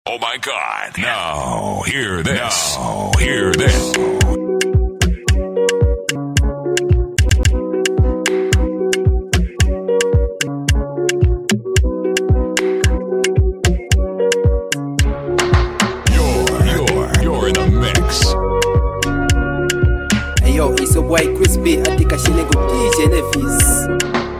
Oh my God. Now, hear this. Now, hear this. You're in the mix. Hey yo, it's a white crispy. I think I should go DJ Nevis.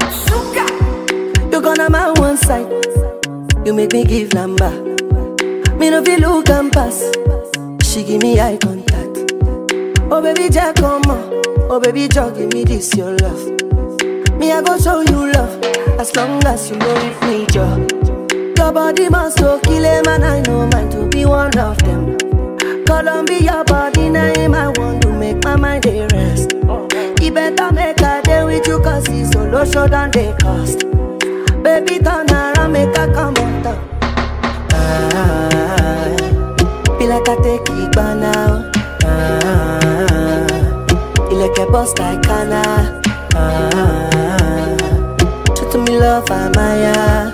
You gonna my one side. You make me give number. Me no feel look and pass. She give me eye contact. Oh baby Jack, come on. Oh baby Jack, give me this your love. Me I go show you love. As long as you know with me, Joe. Your body must go kill him, and I know mine to be one of them. Columbia body name, I want to make my mind a rest. You better make a day with you, cause it's solo show than they cost. Baby turn around, make a come on top. Feel like I take it by now. Feel like a boss like Anna. Show to me love, I'm Maya.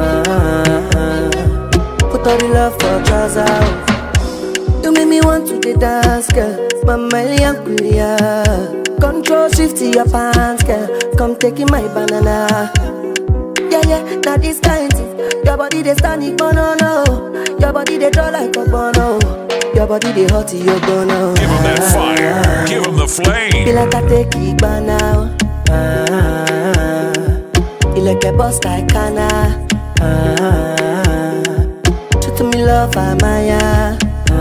Put all the love for trousers. You make me want to the dance, girl. Mama Liankulia. Control shift to your pants, girl. Come taking my banana. Yeah, now this kind thing. Your body they stand it, no. Your body they draw like a bono. Your body they hot, you bono. Give him that fire. Give him the flame. Feel like I take it by now. Feel like a boss like Anna. Show to me love, I'm Maya.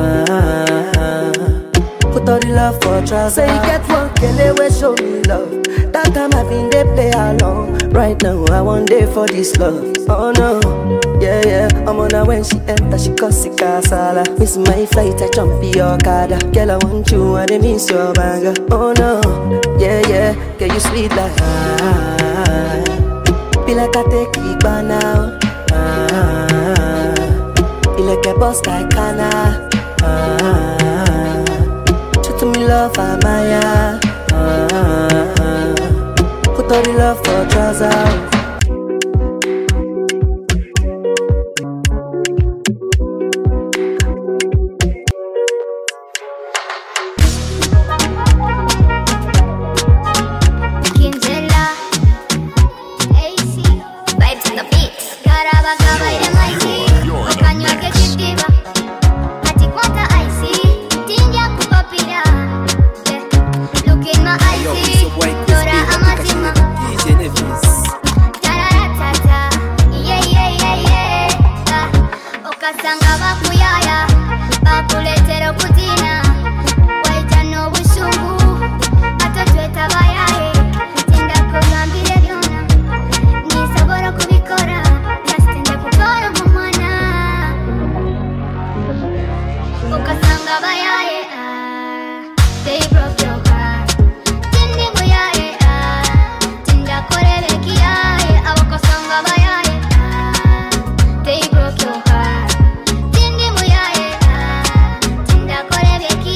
Put all the love for trust. Say you get one girl away, show me love. That time I been they play along. Right now I want day for this love. Oh no, yeah. I'm on her when she enter, she cause it casala. Miss my flight, I jump in your car. Girl I want you and I miss your banger. Oh no, yeah. Girl you sweet like feel like I take it by now. Feel like a boss like Anna. Show to me love, I'm Maya. Put all the love for trousers. They broke your heart.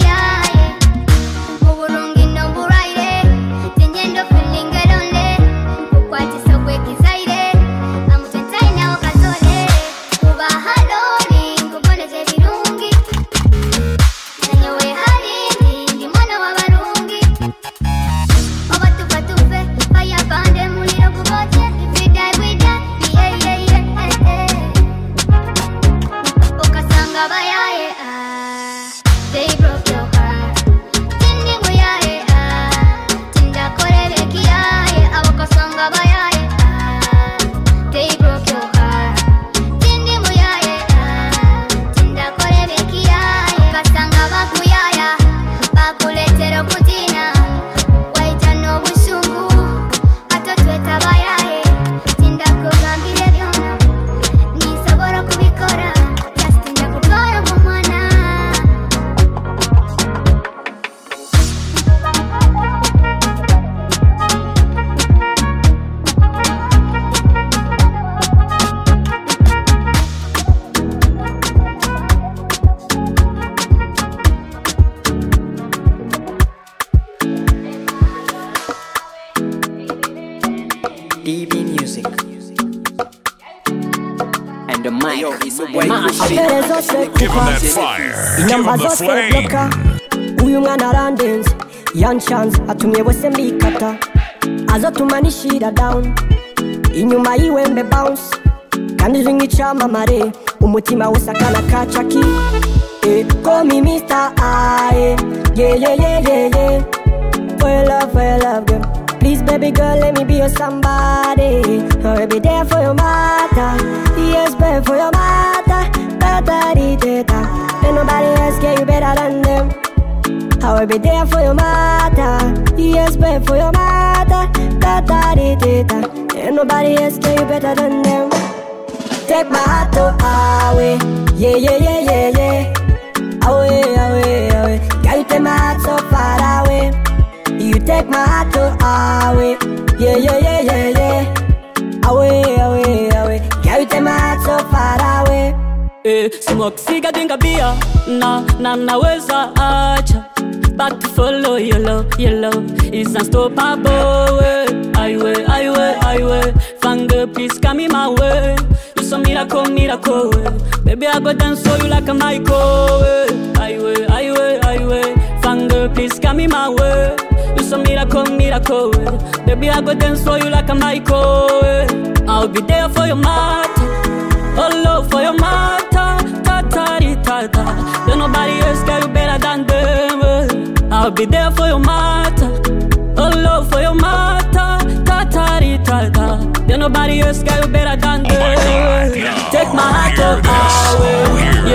apere zose Give him that kupa fire. Give inyamba him the zose flame. bloka uyu mwana arandenze yanshanze atumye wese mbikata azotuma nishira down inyuma yiwe mbe bounce kandi ijwi nk'icamamare umutima wose akana kacaki call me Mr. I yeah yeah yeah yeah yeah for your love girl. Please baby girl let me be your somebody. I'll be there for your matter. Yes babe for your matter. Ta-ta-di-ta-ta. Ain't nobody else get you better than them. I will be there for your matter. Yes babe for your matter. Ta-ta-di-ta-ta. Ain't nobody else get you better than them. Take my heart away. Yeah yeah yeah yeah yeah. Away away away. Girl you take my heart so far away. You take my heart away. Yeah yeah yeah yeah yeah. Away away away. Girl you take my heart so far away. Smoke cigarette drink a beer. Naweza acha. Back to follow your love is unstoppable. Highway. Fanga, please come in my way. You so miracle. Baby, I go dance for you like a microwave. Highway. Fanga, please come in my way. You so miracle. Baby, I go dance for you like a microwave. I'll be there for your matter. Oh, love for your matter. Ta-ta-di-ta-ta. There's nobody else got you better than them. I'll be there for your matter. Oh, love for your matter. Ta-ta-di-ta-ta. There's nobody else got you better than them. Take my heart away.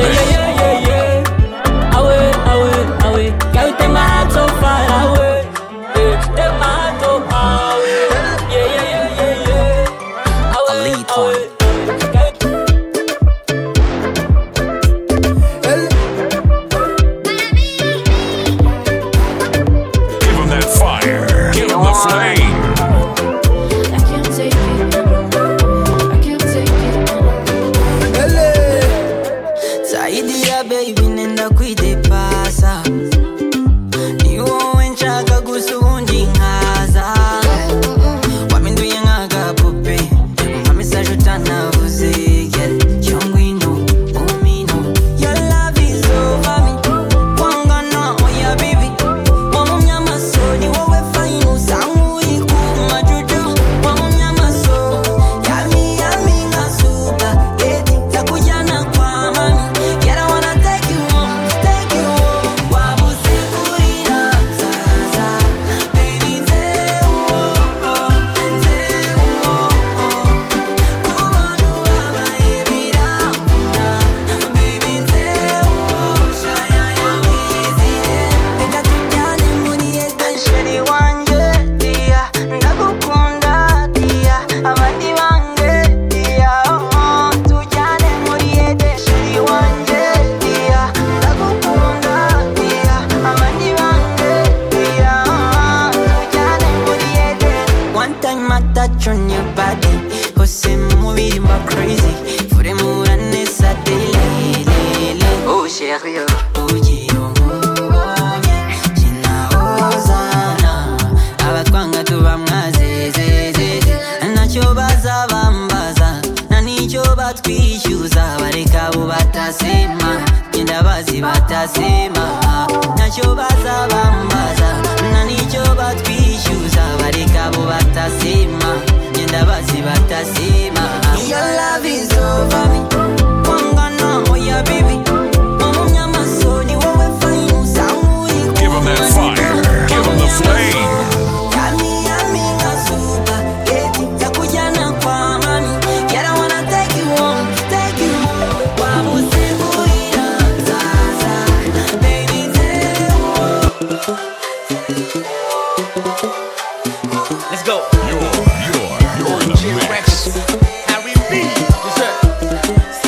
Yeah. Away. Can you take my heart so far away? Take my heart away. Yeah. Away. Baby nenda kuidepasa niwowe nshaka gusundi nkaza wamenduye nk'agapupe amamesaje utanavuze cyangwino umino your love is over me wangana oya baby wamunyamaso ni wowe fine usanguri kumajuju wamunyamaso yami ngasuka takujana kwa mami. Touch on your body, Jose movie my crazy. For the moon and it's a daily. Oh, chérie, oh, China Ozana. Abatwanga tubamwaze, nacho baza bambaza, nanicho batwishyuza, bareka bo batasema, genda bazi batasema, nacho baza bambaza, nanicho batwishyuza, bareka bo batasema. Your love is over me. Wangana, oh yeah, baby. Wamunyamaso ni wowe fine usanguri. Give him that fire. Give him the flame. Yami ngasuka. Takujana kwa mami. Yet I wanna take you home. Wabusebuira zaza. Baby, let's go. You're in the mix. Harry B.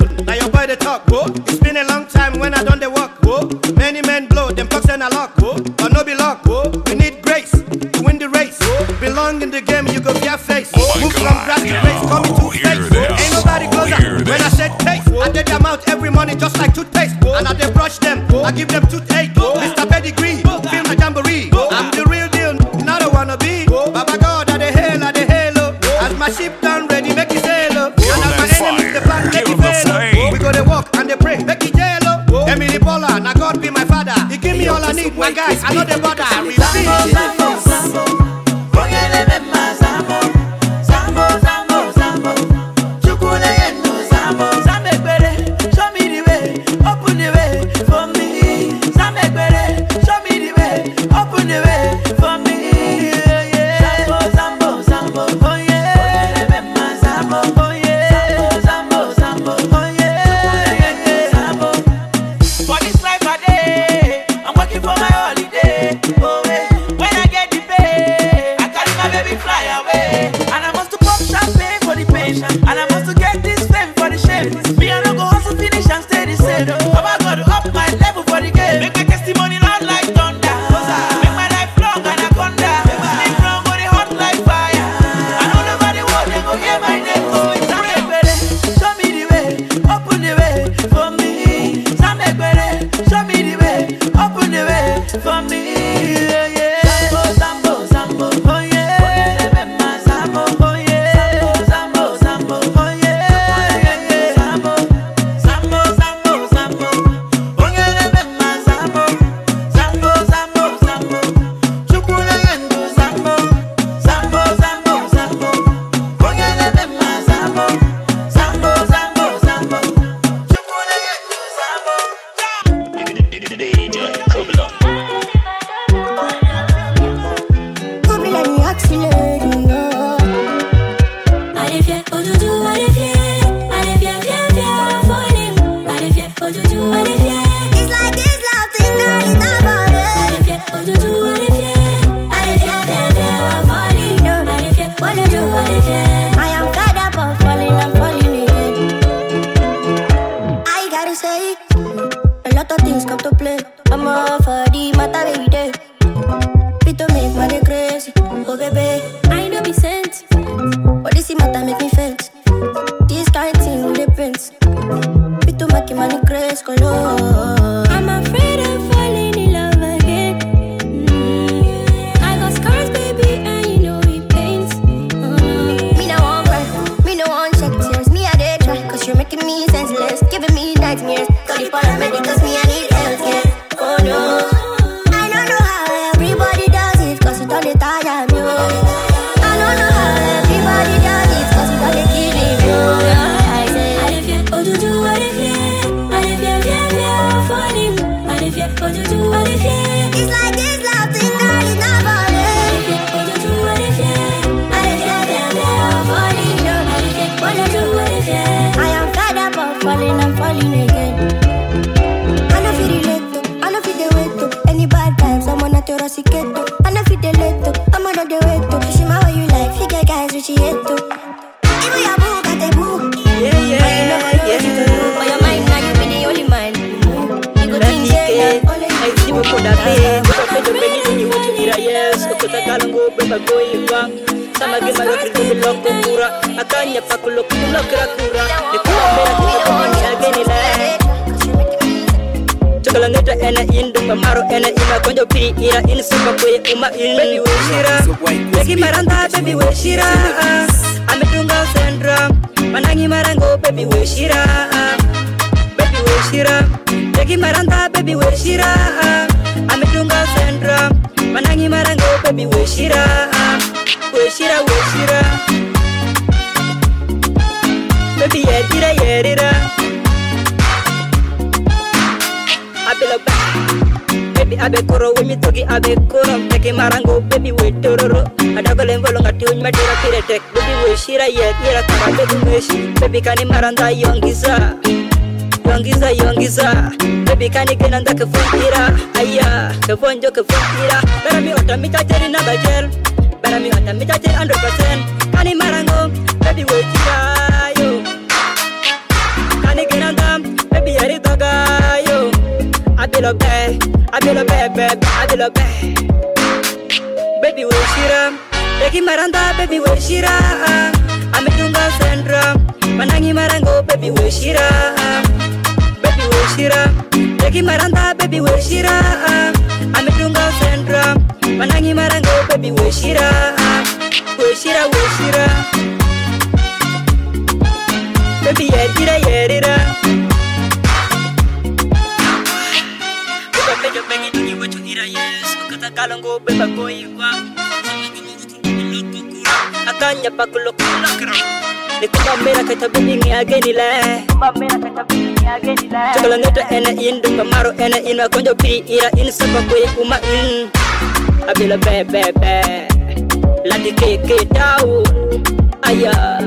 now your boy they talk, oh. It's been a long time when I done the work, oh. Many men blow, them talks and I lock, oh. But no be luck, oh. We need grace to win the race, oh. Belong in the game, you go your face. Move from grass to race, call me two-face, oh. Ain't nobody closer when I said taste. I did them out every morning just like toothpaste, oh. And I they brush them, I give them toothache, oh. Mr. Pedigree, feel my jamboree, I'm the real deal, not a wannabe. Baba God, I the halo, as my ship done ready, make it sail, and as my enemies the plan, make it fail. We go to walk and they pray, make it jail. Emily Bola, now God be my father. He give me all I need, my guys, I know the border. Abe koro wimi togi abe koro teki marango baby we tororo adagole ngolo ngati unyma dira pire tek baby we shira ye ira kama baby we baby kani maranda yongiza baby kani genanda ke funkira aya ke fonjo ke funkira barami otami tajeri na bajel barami otami tajeri 100% kani marango baby we shira yo kani miranda, baby yaritaga yo. Abilo be, abilo be. Baby weshira, Becky Miranda, baby weshira. Ametunga Sandra, manangi marango, baby weshira. Baby weshira, Becky Miranda, baby weshira. Ametunga Sandra, manangi marango, baby weshira. Weshira, weshira. Baby yerira. Yo pengi tungi wachu ira yes, kata kalongo beba koigwa. Akanya pakulokula kro. Nikuba mera kata bingi ageni le. Chokola neta ena in dunga maro ena in konjo pi ira in sapa koi uma in. Abila be. Lati ke tau. Aya.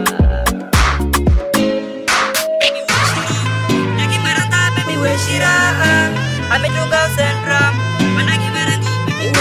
Lagi maranda baby weshira. Ametunga Sandra, manangi marango, baby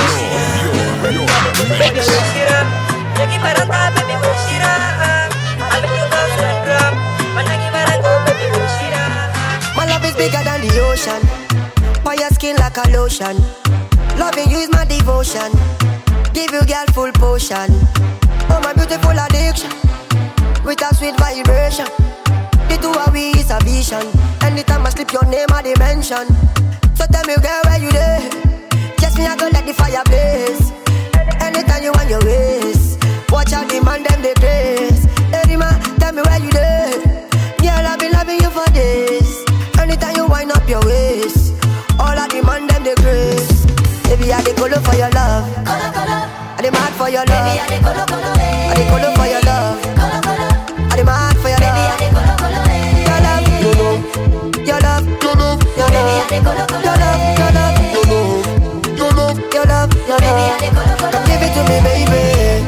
weshira. Lagi maranda, baby weshira. Ametunga Sandra, manangi marango, baby weshira. My love is bigger than the ocean. For your skin like a lotion. Loving you is my devotion. Give you girl full potion. Oh my beautiful addiction. With a sweet vibration. The two of we is a vision. Anytime I slip your name I dimension. So tell me girl where you there. Just me I go let the fire blaze. Anytime you want your ways. Watch out the man them they grace. Hey man, tell me where you there. Girl I've been loving you for days. Anytime you wind up your waist. All of the man them they grace. Baby I dey color for your love. I dey mad for your love. I dey color for your love. I dey mad for your love. Your love, your love, your love, your love, your love, your love. Come give it to me, baby.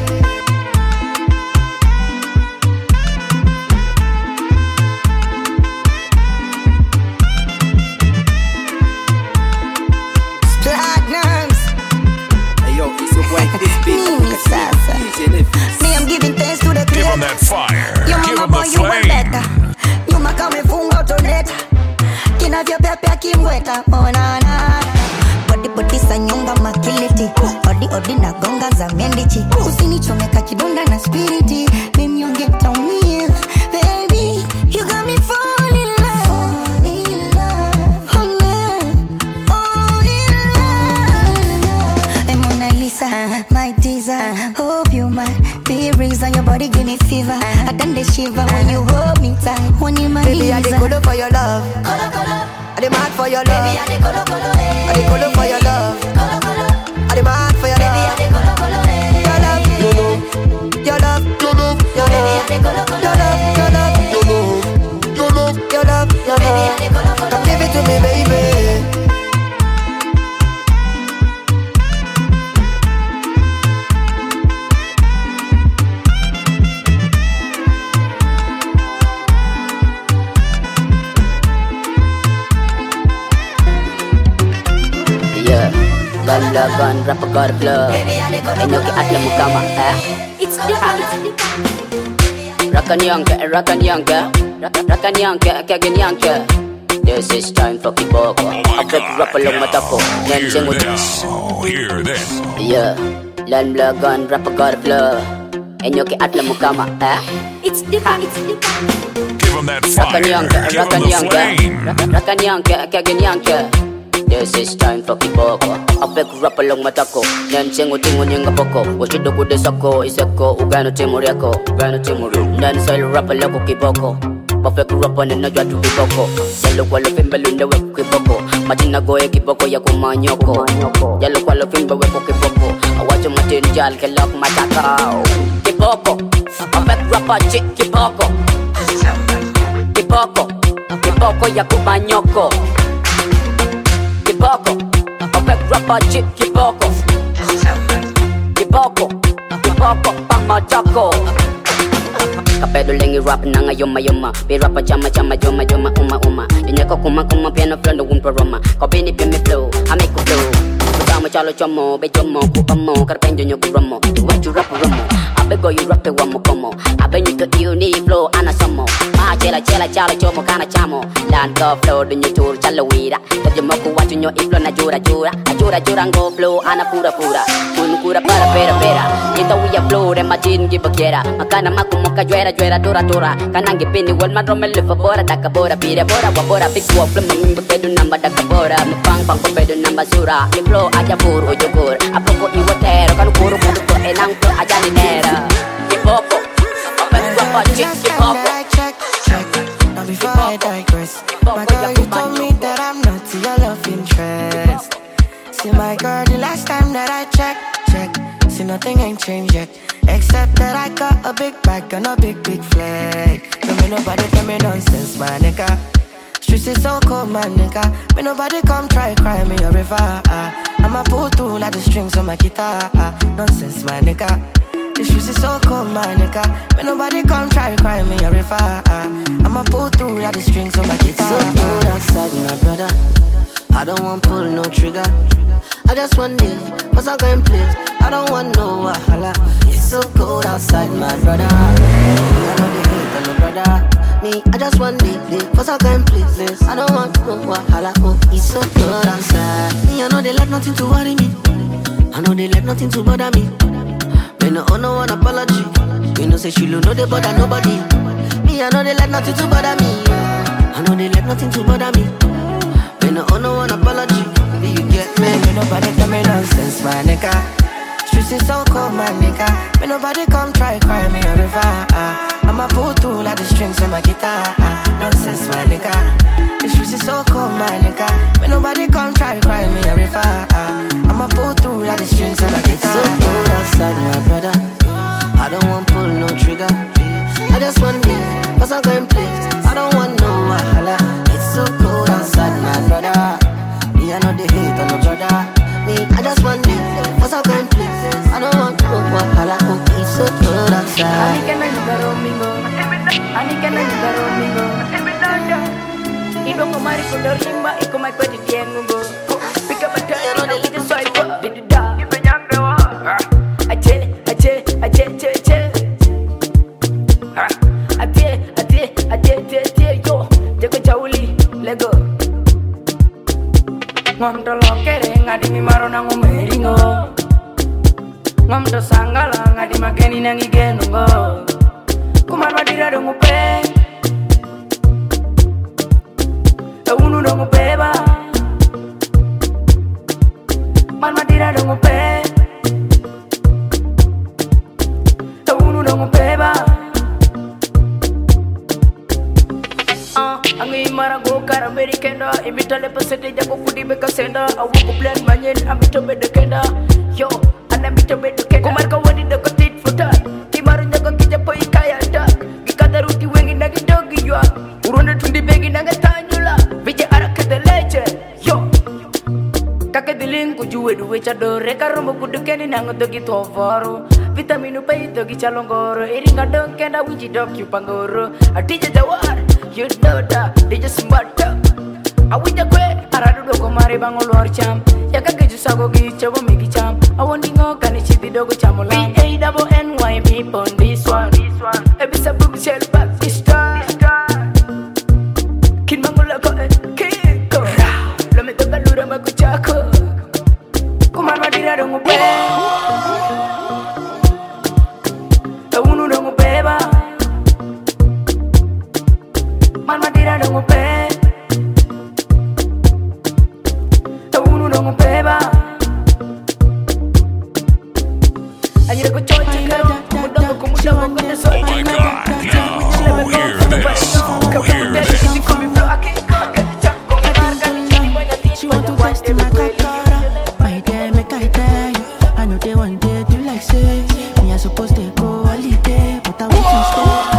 Platinums. Hey yo, it's your boy Chris B. Me, I'm giving thanks to the Give creator. him that fire. Yo Give mama him boy, the you were better. flame. You ma come funga utoneta. Kina vya pepe kimweta. Oh na na. Body sanyonga makiliti. Odi na gonga za mendichi. Usinichomeka kidonda na spiriti. Mimi ungeta umia. Baby, you got me falling in love. Hey Mona Lisa, my teaser. Hope you might be reason your body give me fever. I done the shiver when you hold me tight. When you my Baby I dey color for your love. I dey mad for your love. I dey color for your love. I dey mad for your love. Your love, your love, your love, your love, your love, your love. Come give it to me, baby. Lalaban, rap god flow. Enyo ki atla mukama, It's different. Rakan yanka, kagin yanka. This is time for kiboko. I break rap along matako. Hear this. Yeah, lalaban, rap god flow. Enyo ki atla mukama, It's different. Give him that fire. Give him the flame. Rakan yanka, kagin yanka. This is time for kiboko. I break rap along matako. Nyansengo tingo nyinga poko. Washido kude sako, iseko. Ugano timuriako, ugano timuri. Nansel rap along kiboko. Perfect rap on na jwa tu kiboko. Yalo kwa lo fimba lunda we kiboko. Matina goye kiboko ya kumanyoko. Yalo kwa lo fimba we kiboko. Awacho matin jal ke lok mataka. Kiboko. Perfect rap chick kiboko. Kiboko ya kumanyoko. Kiboko, perfect rapper chick kiboko. Kiboko, pama jako. Kapedo lengi rap nanga yoma. Be rapper chama joma uma. Dinya ko kuma piano flow ndo wumpa roma. Ko bini be me flow, I make a flow. Kutama chalo chomo, be chomo, kupamo, carpenjo nyo kuramo. You want to rap ramo, I beg you rap it one more como. I beg you to unique flow, anasamo. Ma chela chalo chomo kana chamo. Land go flow, do you tour chalo wira. If you moku watch nyo iflo na jura go flow, ana pura. Kun kura para. Kita we a flow, dem machin give a kera. Makana makumoka juera dura. Kanangi pini wal madrome lufa bora dakabora pira bora wabora big walk from mimba bedu namba dakabora mupang pang bedu namba sura iflo aja buru ujugur apoko iwatero kan kuru kudu enang to aja ninera ipopo check. Now before I digress, my girl, you told me that I'm not to your love interest. See my girl, the last time that I check, see nothing ain't changed yet. Except that I got a big bag and a big flag. Don't make nobody tell me nonsense, my nigga. Streets is so cold, my nigga. May nobody come try cry me a river. I'ma pull through like the strings on my guitar. Nonsense, my nigga. The streets is so cold, my nigga. May nobody come try cry me a river. I'ma pull through like the strings on my guitar. So cold outside, my brother. I don't want pull no trigger. I just want this, cause I'm going place. I don't want no wahala. It's so cold outside, my brother. I know the hate on the brother. Me, I just want this, cause I'm going places. I don't want no wahala. Oh, it's so cold outside. Me, I know they let nothing to worry me. I know they let nothing to bother me. Me no owe no one apology. Me no say she know they bother nobody. Me, I know they let nothing to bother me. I know they let nothing to bother me. Me no owe no one apology. Do you get me? Me nobody tell me nonsense, my nigga. Streets is so cold, my nigga. Me nobody come try cry me a river. I'ma pull through like the strings on my guitar. Nonsense, my nigga. The streets is so cold, my nigga. Me nobody come try cry me a river. I'ma pull through like the strings on my guitar. So cold outside, my brother. I don't want pull no trigger. I just want this, cause I'm going place. I don't want no wahala. It's so cold outside, my brother. Me, I know the hate on the brother. Me, I just want this, cause I'm going places. I don't want no wahala. It's so cold outside. Ani kena juga romingo. Indo kumari kudo rimba, iko mai kwedi diengungo. Pika bataya no de lide swipe, didida. Ibe nyangde wa. Ache. Yo, jago jauli, lego. Ngom to lokere ngadi mi maro nango meringo. Ngom to sangala ngadi mageni nangi genungo. Kumar madira dongo pe. Unu dongo peba. Man madira dongo pe. Unu dongo peba. Angi marago karamberi kenda imitale pasete jago kudi beka senda awu ko plan manyen amito bedo kenda yo ana mito bedo kenda kumar ka wadi de kotit futa ti maru jago kija poi kaya da bikada ruti wengi nagi dogi yo urone tundi begi nanga tanyula vije araka de leche yo kake diling ku juwe duwe chado reka rombo kudu keni nango dogi tovaro vitaminu pay dogi chalongoro iringa dong kenda winji dog yu pangoro atija jawar you know that they just smart up. I wish I could. I don't know mari bango luar cham. Ya kage jusago gi chabo migi cham. I want dingo kani chiti dogo chamola. BANYB on this one. Ebisa bubu shell back this time. Kin mangola ko kiko. Lo me toka lura makuchako. Kumar madira dongo pe. Unu dongo peba. Mama tira dongo pe. Unu dongo peba. Ayer ko chochi karo, mudogo ko kone so. Oh my God! Now hear this. She want to test my kakara. My day make I tell you. I know they want day to like say. Me I supposed to go holiday, but I want to stay.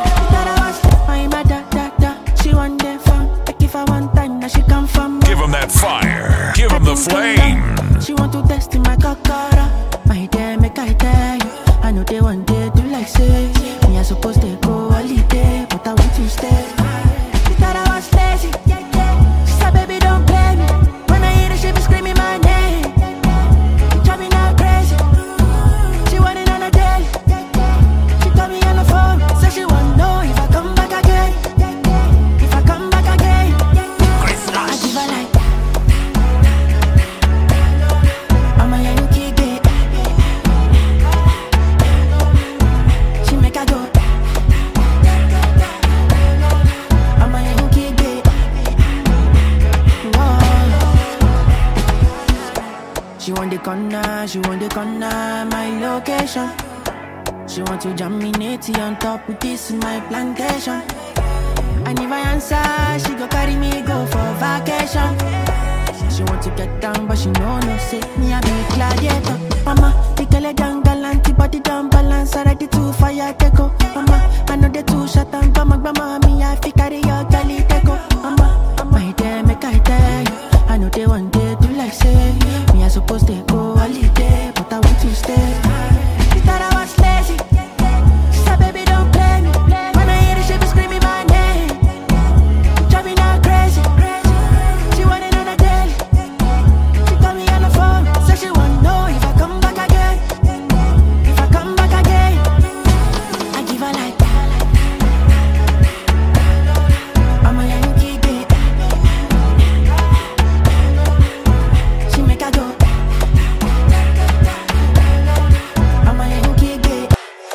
Give him that fire. Give him the flame. She want to test in my kakara. My day make I tell you. I know they want day to like say. Me I supposed to go holiday, but I want to stay. She thought I was lazy. She said baby don't play me. When I hear the shit be screaming my name. corner, she want the corner, my location. She want to jam me natty on top with this in my plantation. And if I answer, she go carry me go for vacation. She want to get down, but she know no say me a big gladiator. Mama, the girl down galant, body down balance, already too fire take go. Mama, I know the two shot and bama, me I fi carry your galley take go. Mama, my day make I tell you, I know they one day do like say me I supposed to go holiday, but I want to stay. She thought I was lazy, she said baby don't play me. When I hear the shit be screaming my name, driving her crazy. She want it on a daily. She call me on the phone, said she wanna know if I come back again. If I come back again, I give her like that. I'm a Yankee bitch. She make her go. I'm a Yankee bitch.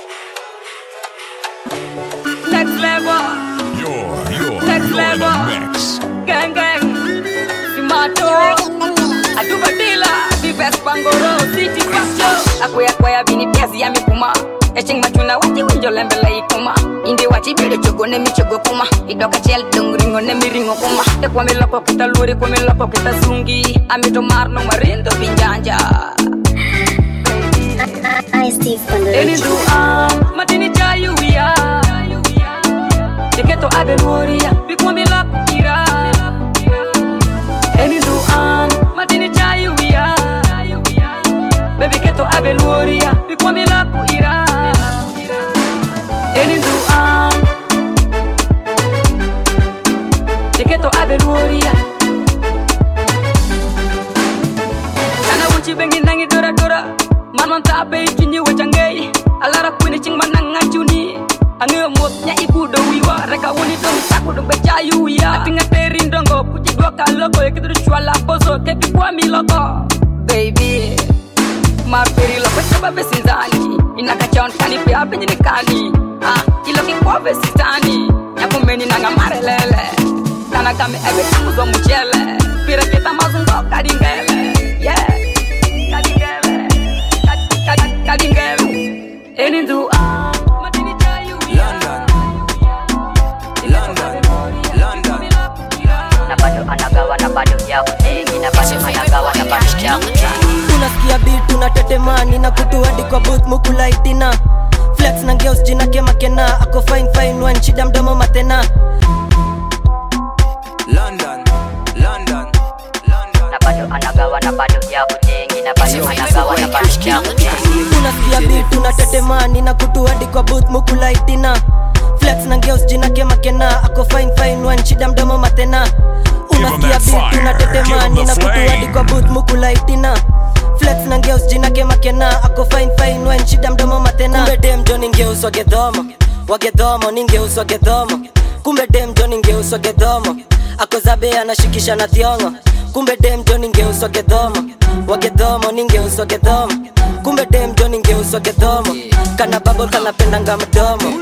Next level. You're Next in level. the mix. Gang gang. Simato. Adubadila. The best bangoro. City pastor. Akwaya bini piazi ya mikuma. Eching matuna wati winjo lembela ikuma. Indi wati bide chogo ne mi chogo kuma. Idoka chel dongringo ne mi ringo kuma. Te kwa miloko kita luri kwa miloko kita zungi. Amito marno marindo pinjanja. I Steve Eni dua matini chayu ya. Diketo abeluria bikwa miloko kira. Eni dua matini chayu ya. Baby keto abeluria bikwa miloko kira. Eni dua Diketo abeluria. Kana uchi bengi nangi dora dora. Manon tape kinyi wachangei. Alara kuni ching manang ngachuni. Angyo motnya ibu do wiwa. Reka wuni dong saku dong becayu ya. Atinga terin dongo puji dua kaloko. Ekidru shwala poso kepi kwa miloko. Baby Mapiri loko chaba besinzani. Inaka chaon kani pia penjini kani. Iloki kwa besitani. Nyaku meni nanga marelele. Kana kami ebe kumuzo mchele. Pira kita mazungo kadingele. Yeah Kadingele Kadingele Eni dua matini chayu London Na bado ya kutengi. Na bado anagawa na bado ya kutengi. Unasikia beat unatetemani na kutu hadi kwa booth mukulaitina. Flex na ngeus jina kema kena. Ako fine one shida mdomo matena. London Na bado anagawa na bado ya kutengi. Na bado anagawa na bado ya kutengi. Unasikia beat unatetemani na kutu hadi kwa booth mukulaitina. Flex na ngeus jina kema kena. Ako fine one shida mdomo matena. Unasikia beat unatetemani na kutu hadi kwa booth mukulaitina. Flex na ngeus jina kema kena. Ako fine one shida mdomo matena. Kumbe dem Johnny ngeus wagedhomo ningeus wagedhomo. Kumbe dem Johnny ngeus wagedhomo. Ako zabe anashikisha na thiongo. Kumbe dem Johnny ngeus wagedhomo ningeus wagedhomo. Kumbe dem Johnny ngeus wagedhomo. Kana bubble kana pendanga mdomo.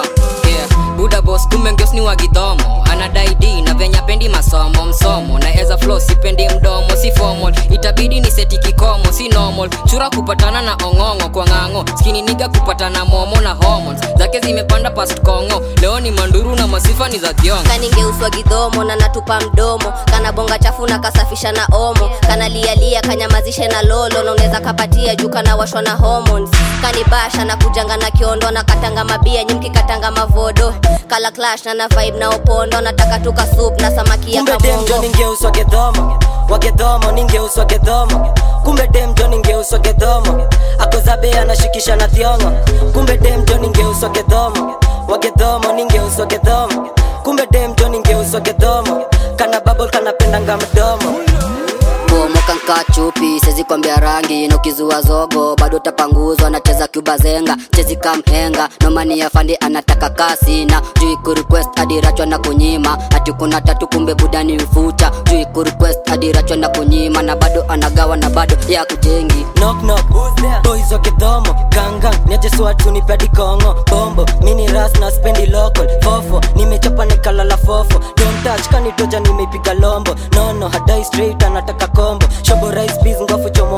Buda boss kumbe ngeus ni wagidhomo. Anadai D na venya pendi masomo msomo. Na eza flow sipendi mdomo si formal. Itabidi ni seti kikomo si normal. Chura kupatana na ongongo kwa ngango. Skinny nigga kupatana momo na hormones. Zake zimepanda past kongo. Leo ni manduru na masifa ni za thiongo. Kani ngeuswa gidhomo na natupa mdomo. Kana bonga chafu na kasafisha na omo. Kana lia kanyamazishe na lolo. Na uneza kapatia juu kana washwa na hormones. Kani basha na kujanga na kiondo. Na katanga mabia nyimki katanga mavodo. Kala clash na vibe na opondo. Nataka tuka soup na samaki ya kamongo. Kumbe dem Johnny ngeus wagedhomo ningeus wagedhomo. Kumbe dem Johnny ngeus wagedhomo. Ako zabe anashikisha na thiongo. Kumbe dem Johnny ngeus wagedhomo ningeus wagedhomo. Kumbe dem Johnny ngeus wagedhomo. Kana bubble kana pendanga mdomo. Moka nka chupi, sezi kwambia rangi. Nokizua zogo, bado tapanguzwa. Nacheza Cuba zenga, chezi kamhenga. Nomani ya fandi anataka kasi. Na jui kurequest hadi rachwa na kunyima. Ati kuna tatu kumbe budani mfuta. Jui kurequest hadi rachwa na kunyima. Na bado anagawa na bado ya kujengi. Knock who's there? Boys wagedhomo gang niaje swatu ni pedi kongo. Bombo mini ras na spendi local. Fofo nimechapa nikalala fofo. Don't touch kanitoja nimeipiga lombo. No hadai straight anataka combo. Shobo rice peas ngofu chomo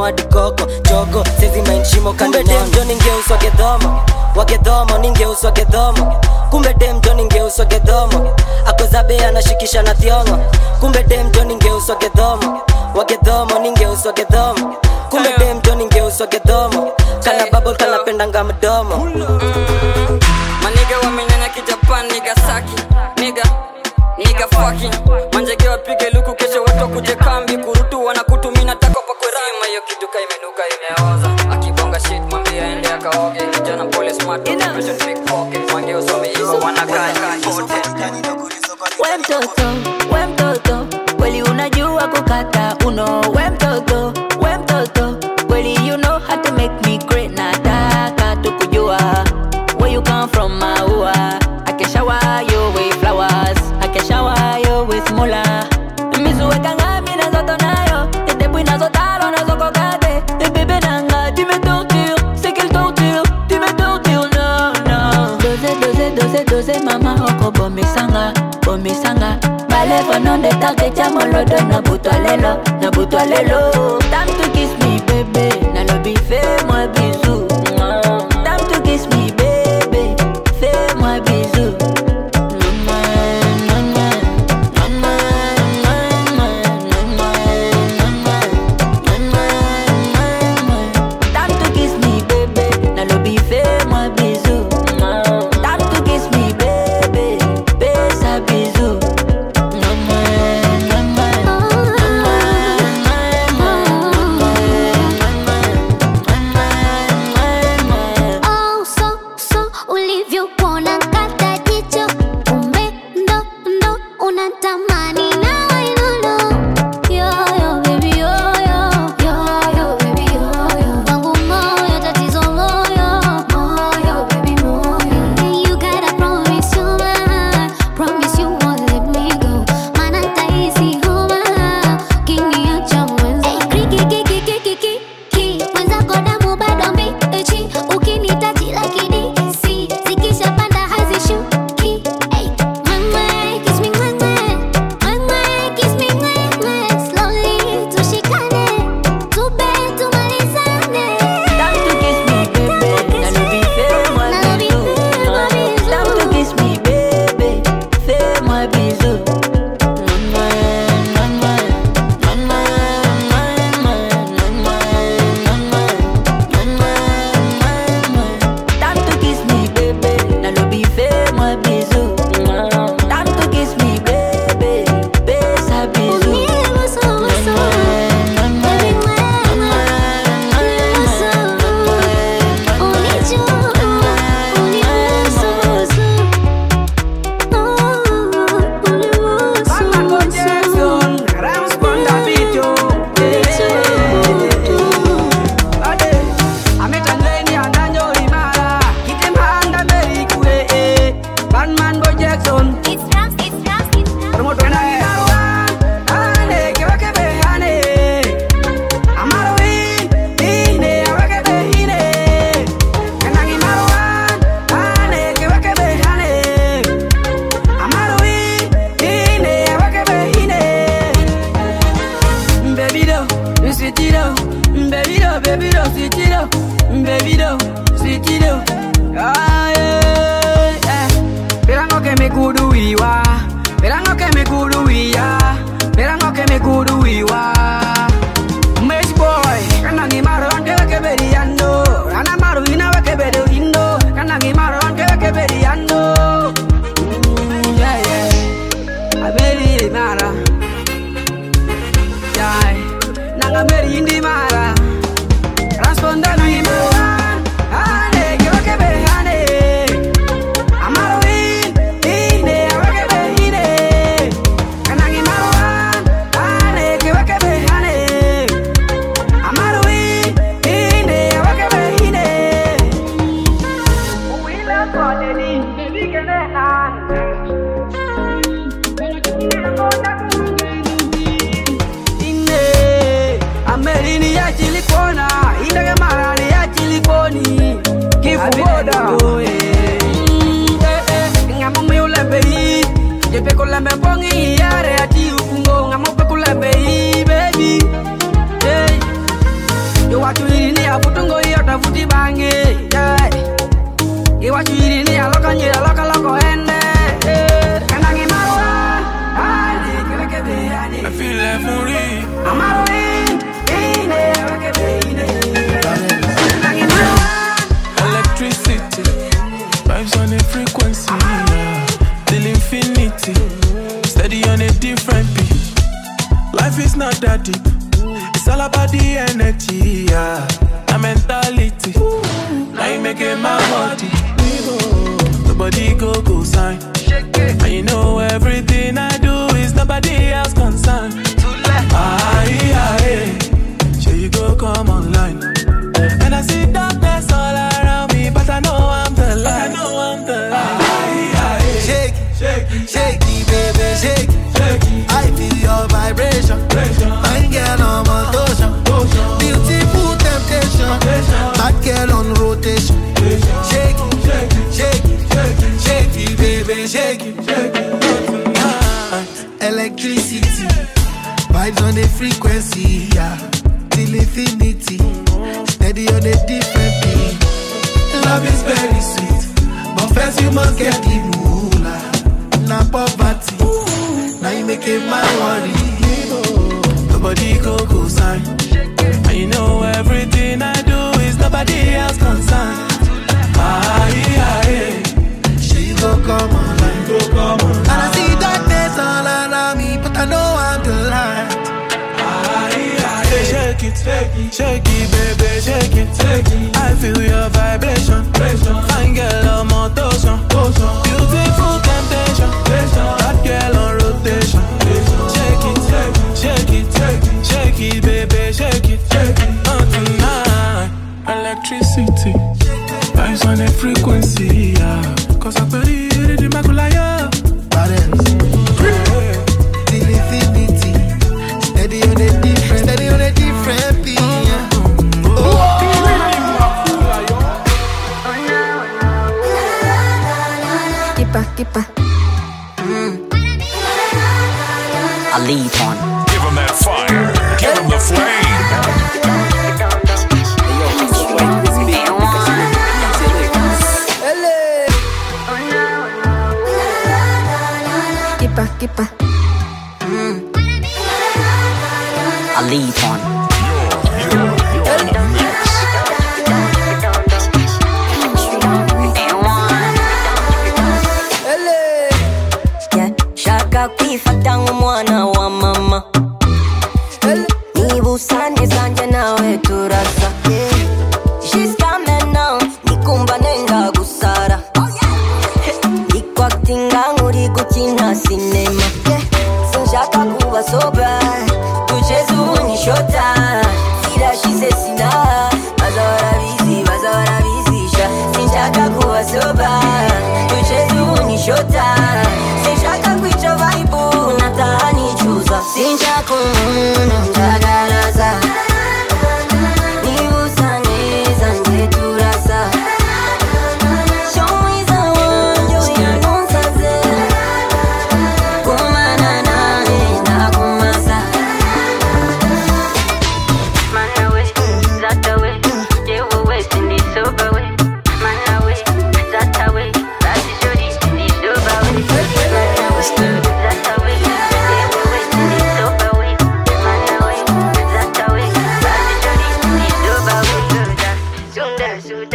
mdomo hadi koko chogo sezi mainshimo kumbe dem jo ningeuswa gedhomo wagedhomo ningeuswa gedhomo kumbe dem jo ningeuswa gedhomo akozabe anashikisha na thiongo kumbe dem jo ningeuswa gedhomo wagedhomo ningeuswa gedhomo kumbe dem jo ningeuswa gedhomo kana bubble kana pendanga mdomo maniga wamenyanya kijapan niga saki niga fucking manjege wapige luku kesho watu kuje kambi kurutu wanakutumina tako pa kurima hiyo kitu kaimenuka imeoza akibonga shit mwambie aende akaoge kijana pole smart depression big pocket wange usome hizo wanakaa pote we mtoto kweli unajua kukata uno we mtoto kweli you know how to make me great nataka tukujua where you come from maua I can shower you with flowers I can shower you with mula mizuweka ngami na zoto nayo tetepu inazotalo na zoko kate bebe nanga tu me torture c'est quelle torture tu me torture no dose mama oko bomisanga baleva non de tarde chamolodo na butwa lelo time to kiss me baby na lobi fais-moi bisou time to kiss me baby fais-moi bisou Kanangi feel every. I'm a electricity, vibes on a frequency, yeah. Till infinity, steady on a different beat. Life is not that deep, it's all about the energy, yeah. The mentality, now you making my body. The body go sign, and you know everything I do is nobody else concerned. Sure you go come online, and I see darkness all around me, but I know I'm the light. Shake it, shake it, baby, shake it. I feel your vibration. Fine girl on motion, beautiful temptation. Bad girl on rotation. Shake it, shake it, shake it, baby, shake it. Electricity, vibes on the frequency, yeah. Till infinity, steady on a different beat. Love is very sweet, but first you must get the moolah. Now poverty, now you make it my worry. Nobody go sign, and you know everything I do is nobody else concerned. Sure you go come online, and I see darkness all around me, but I know I'm the light. Shake it, shake it, baby, shake it. I feel your vibration. Fine girl on motion, beautiful temptation. That girl on rotation. Shake it, baby, shake it. Not tonight. Electricity, vibes on a frequency, yeah. Cause I believe in my kulaya. Till infinity, steady on a different beat. Keeper. I leave on. Give him that fire. Give him the flame. Keeper. I leave on. You're in the mix. Shaka kuifata mwana wa mama. Nibusane sanje nawe turasa. She's coming now, nikumba nenga gusara. Niko acting nguri gukina cinema. Sinshaka kuba soba, tucheze unishota. Sira shize sina, bazawara bizisha. Sinshaka kuba soba, tucheze unishota. Sinshaka kuicha vaibu, natani chuza. Sinshaka ndagaraza. Nibusane sanje turasa. Show me the one you don't say. Kumana na kumasa. Mana we, zata we, jewo we, sindi soba we. Mana we, zata we, basi shori sindi soba we. Zata we, jewo we, sindi soba we. Mana we, zata we, basi shori sindi soba we. Sunda,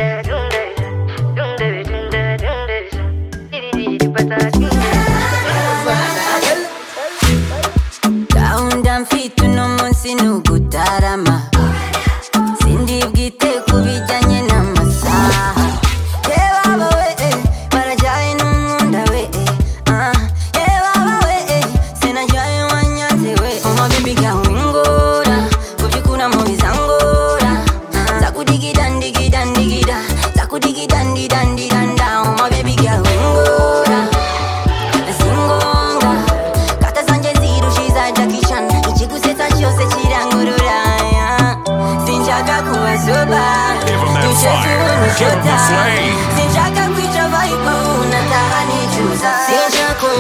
Down fit no munsi nugutarama. Sindi bwite kubijyanye n'amasaha. Yebaba we, barajaye n'umunda we. Yebaba we, senajaye wanyanze we. Oma baby gawingora, kubyukuna mu bizangora. Zakudigida, zakudigidandidandidanda. Oma baby gawingora, singonga. Kata sanje zirushiza Jackie Chan. Ichigusetsa cyose kirangurura. Sinshaka kuba soba, tucheze unishota. Sinshaka kwica vibe, nataka nichuza. Sinshaka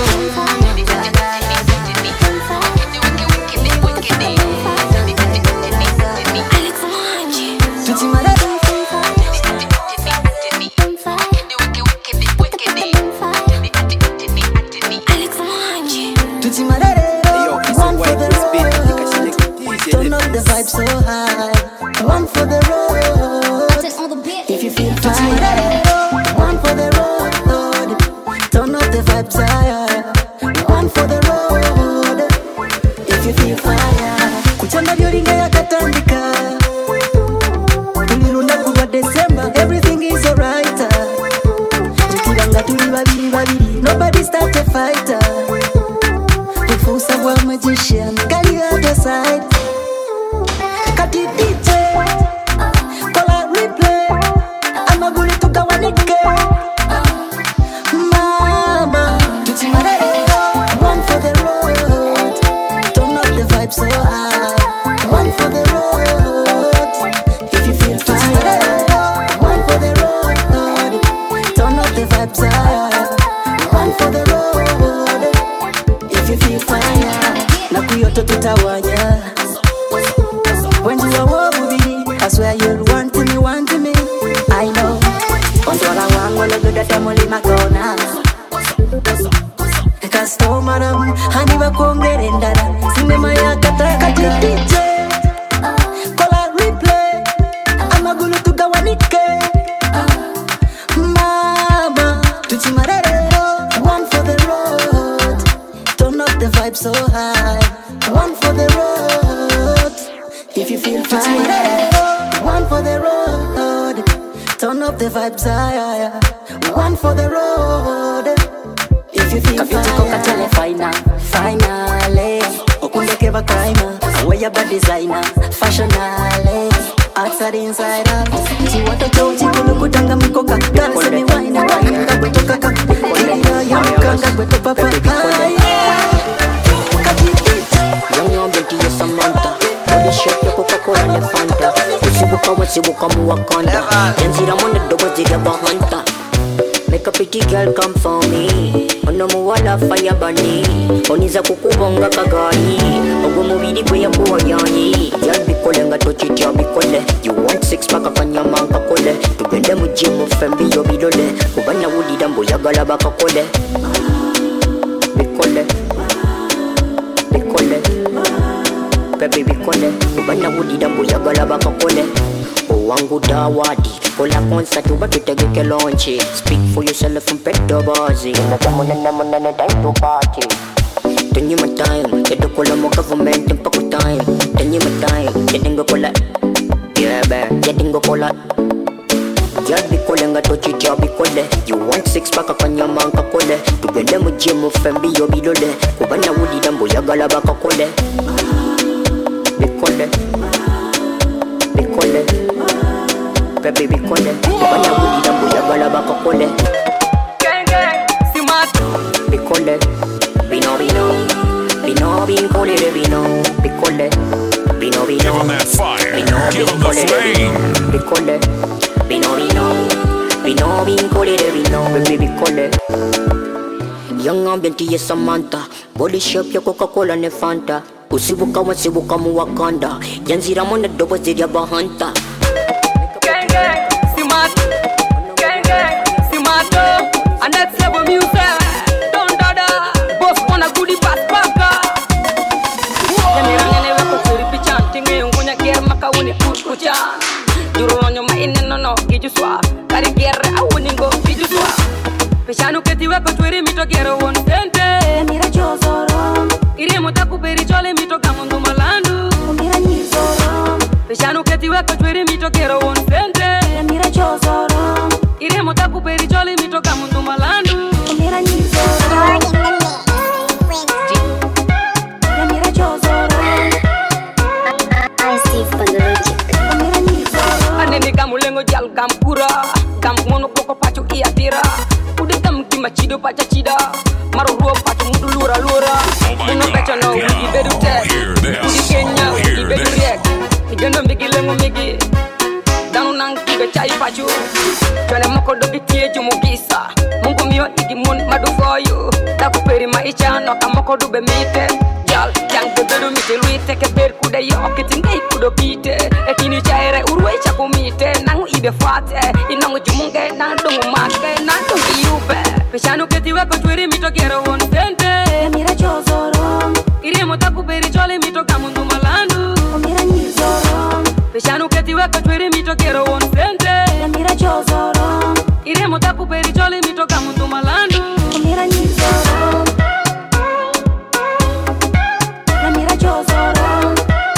Yo, it's a white crispy. so high. One for the road. If you feel fire, one for the road. Turn up the vibes higher. One for the road. If you feel fire. Kuchana vyoringa ya katandika. Tulirunda kuwa December. Everything is alright. Tukiranga tuli babiri. Nobody start a fighter. Ufusa wa magician. Kali other side. Kati DJ. Kola replay. Amaguli tugawanike. Mama. Tuchimarere. One for the road. Turn up the vibe so high. One for the road. If you feel fire. One for the road. Turn up the vibe so high. One for the road. If you feel fire. Na kuyoto tutawanya. When you are wobubiri, I swear you'll want me. I know. Controla wangu lo good at amoli magona. Customer hani bakongere ndara. Sinema ya kataka DJ. Kola replay. Amagulu tugawanike. Mama, tuchimarere. One for the road. Turn up the vibe so high. One for the road. If you feel fire. One for the road. Turn up the vibes higher. One for the road. If you feel fire. Finally. Okundeke bakaina. Awaya ba designer. Fashionale. Outside inside out. Chiwato chochi kulukutanga mikoka. Gana semi wine. Kabutoka kaka. Kira ya mkanga kweto papa. Young beauty is Samantha. Body shape ya Coca-Cola ne Fanta. Usibuka mu Wakanda. Yanzira mone dogo zira bahanta. Make a pretty girl come for me. Ono muwala fire bunny. Oniza kukubonga kagani. Ogo mubiri kwe ya kuwa yani. Girl bikole nga tochiti ya bikole. You want six pack akanyama kakole. Tugende mujimu fembi yo bidole. Kubanya wudi dambo ya galaba kakole. Bikole. Baby bikole. Kubanya wudi dambo ya galaba kakole. Wangu dawadi. Kola concert uba tutegeke launchi. Speak for yourself and pet the bazi. Nana time to party. Tenye my time. Yedo kola mo government impako time. Tenye my time. Yedingo kola. Yeah man. Yedingo kola. Yad bikole nga tochi tia bikole. You want six pack akanyama kakole. Tugende mujimu fembi yo bidole. Kubana wudi dambo ya galaba kakole. Bikole. Baby bikole. Kubana wudi dambo ya galaba kakole. Bikole. Bino binkole de bino. Bikole. Bino. Give them that fire. Give them the flame. Bikole. Bino binkole de bino. Baby bikole. Young beauty is Samantha. Body shape ya Coca-Cola ne Fanta. Usibuka mu Wakanda. Yanzira mone dobo zira bahanta. Simato, and that's level music. Don't dada, boss wanna goodie pass paka. Nene wako turi pichan, tinge ungunya ger maka wuni kucha. Duro onyo ma no gijuswa. Kari ger awuni go gijuswa. Pishanu keti wako turi mito gero won tente. Mira chozoro. Iri mutaku peri chole mito kamundu malandu. Mira nyizoro. Pishanu keti wako turi mito gero won tente. Mira chozoro. Iri mutaku peri chole mito kamundu malandu. Mira nyizoro. Mira chozoro. I see pandologic. Mira nyizoro. Anene kamulengo jal kampura. Kammono koko pacho iya tira. Ude kam kima chido pacha chida. Maro ruo pacho mudu lura. Muno pecho no wiki bedu tek. Udi Kenya wiki bedu riek. Igendo migi lengo migi. Danu nang kibe chai pacho. Jone moko dogi tie jumu gisa. Mungu mio igi mun madu for you. Daku peri maicha no kamoko dube mite. Jal yang bebedu mite luite ke ber kude yo okiti ngai kudo pite. Ekini chaire urwe chako mite. Nangu ibe fate. Inangu jumunge nang dungu make nang dungu yube. Peshanu keti wako twiri mito gero won tente. Mira chozoro. Iri motaku peri chole mito kamundu malandu. Mira nyizoro. Peshanu che ti weka twiri mito kero on sente. Mira chozoro. Iremo tapu peri chole mito kamuntu malandu. Mira nyizoro. Mira chozoro.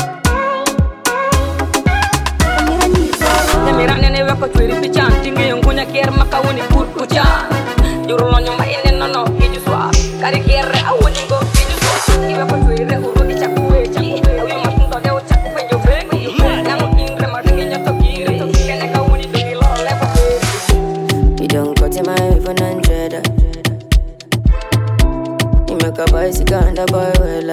Mira nyizoro. Mira nene weka twiri pichan tinge yongunya ker makawuni kurkucha. Juro lonyo ma ene no hiju swa. Kari kere awuni go hiju swa. Iwe kwa twiri uro ki chakuwe chakuwe. Awi masunto deo chakuwe jo vengi. Nango ingre maringi nyoto kire. Kene kawuni dungi lo lepo twiri. You don't cut in my even hundred. You make a bicycle and a boy well.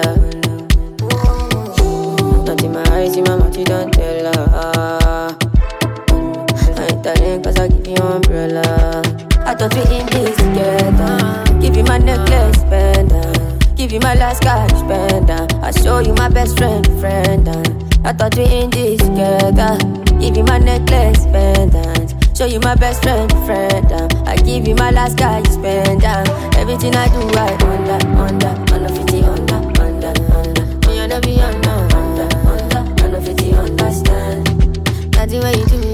Not in my eyes, in my mouth, you don't tell her. I ain't telling cause I give you umbrella. I thought we in this together. Give you my necklace, pendant. Give you my last cash, pendant. I show you my best friend. I thought we in this together. Give you my necklace, pendant. Show you my best friend. I give you my last cash, pendant. Everything I do, I under 50, under. Oh, you never be under 50, understand. That's the way you do me,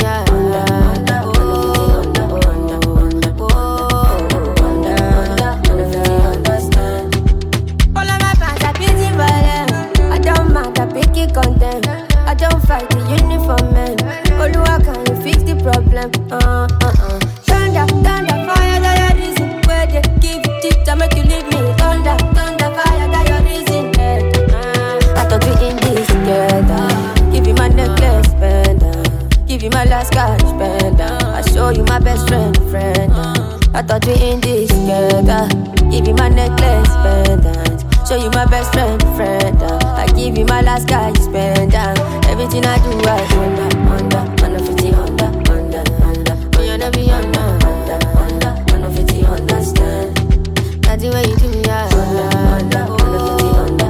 content. I don't fight the uniform man. Oluwa, can you fix the problem? Thunder, fire, that your reason. Where they give it to make you leave me. Thunder, fire, that your reason. I thought we in this together. Give you my necklace, pendant. Give you my last cash, pendant. I show you my best friend. I thought we in this together. Give you my necklace, pendant. Show you my best friend. I give you my last guy, you spend down. Everything I do, I under 50, under. Oh, you never be under 50, understand. That's the way you do me, under 50, under.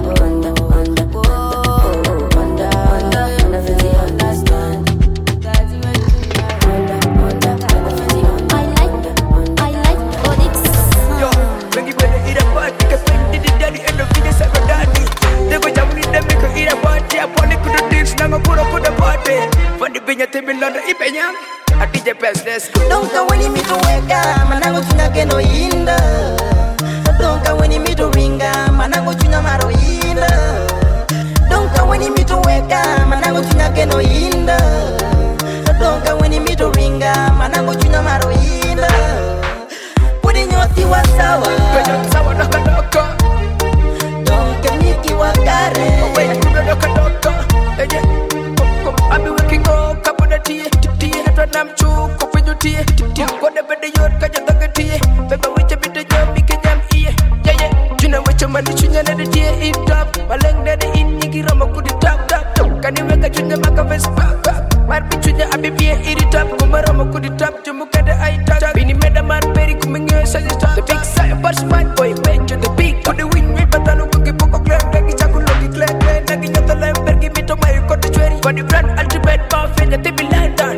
Oh, under 50, understand. That's the way you do me, under 50, under. I like Onyx. Yo, when you better eat a party, cause when you did daddy end of video, say go daddy. They go jam with them, make you eat a party. I want to put the drinks, now go put up the party. For the pinya, te bin London, ipenya. I DJ best, let's go. Don't go when you meet to wake up, manango chuna keno inda. Don't go when you meet to ringa, manango chuna maro inda. Don't go when you meet to wake up, manango chuna keno inda. Don't go when you meet to ringa, manango chuna maro inda. Put in your tiwa sawa, sawa doka. Don't get me kiwakare. Wait, doka. I be working on couple of tea. I'm true, coping your tea. Whatever the yard, catch a dog tea. Baby, which a bit of jam, make a jam here. Yeah. You know what your money, you know the tea, eat up. My leg, that in Niki Rama could tap. Can you make a junior Macavest back? My bitch, I be here, eat it up. Kumarama could tap to Muka the eye touch. Bini Madamar, very coming here, such a the big side, but smart boy, bend to the big. Put the win, me, but I don't give a grand, like it's a good looking clan, like in the lamp, give me to my cottage. For the brand, ultimate buffet, the table lantern.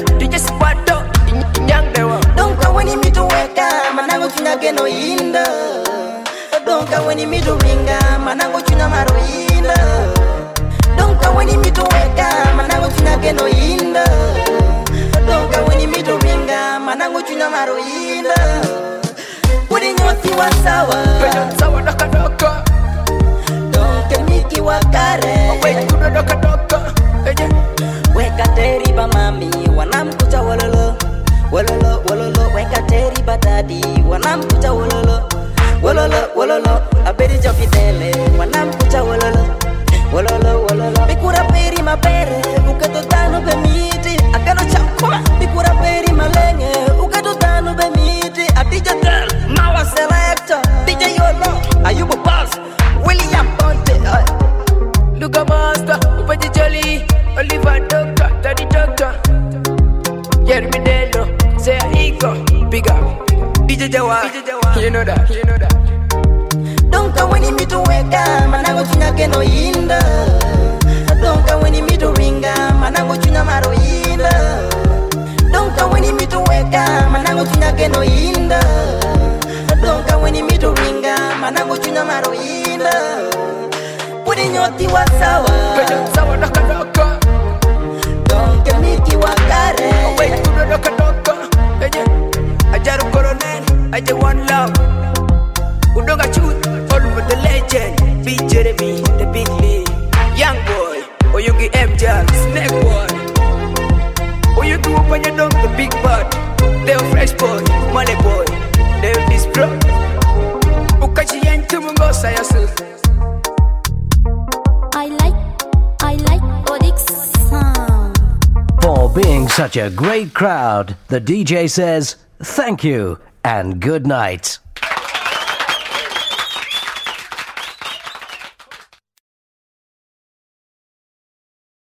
Don't go when you meet to wake up, manango chuna keno inda. Don't go when you meet to ringa, manango chuna maro inda. Don't go when you meet to wake up, manango chuna keno inda. Don't go when you meet to ringa, manango chuna maro inda. Put in your tiwa sawa, doka. Don't get me kiwakare. Wait, doka. Weka teriba mami, wanamkuta wololo. Weka teriba daddy, wanamkuta wololo. Abedi jofitele, wanamkuta wololo. Bikura peri mapere, ukato tano bemiti. Akano chamkuma, bikura peri malenge, ukato tano bemiti. A DJ girl, now a selector. DJ Yolo, Ayuba Boss, William Ponte. Luka Master, Upaji Jolly, Oliver Doctor, Daddy Doctor. Jeremy Delo, say Ego, big up. DJ Jawa, you know that. Don't go when you meet to wake up, manango chuna keno inda. Don't go when you meet to ringa, manango chuna maro inda. Don't go when you meet to wake up, manango chuna keno inda. Don't go when you meet to ringa, manango chuna maro inda. Put in your tiwa sawa, doka. Don't get me I just want love. Who don't got truth, all over the legend. Big Jeremy, the big league. Young boy, or you get MJ, Snake boy. Or you do open your dog, the big bud. They're fresh boy, money boy. They're this bro. Ukachi yang tumungo sayasu. I like Odix sound. For being such a great crowd, the DJ says thank you and good night.